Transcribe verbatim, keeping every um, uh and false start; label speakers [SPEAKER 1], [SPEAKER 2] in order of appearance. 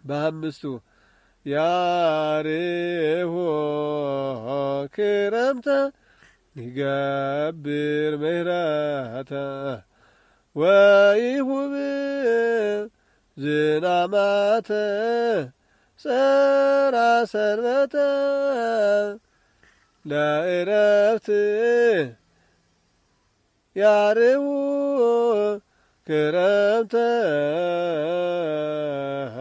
[SPEAKER 1] በአምስቱ ያርሆ ክረምተ ይገብር ምህረተ ወይሁብ ዝናማተ ጸራ ሰንበተ ለዕረፍት ያርሁ ክረምተ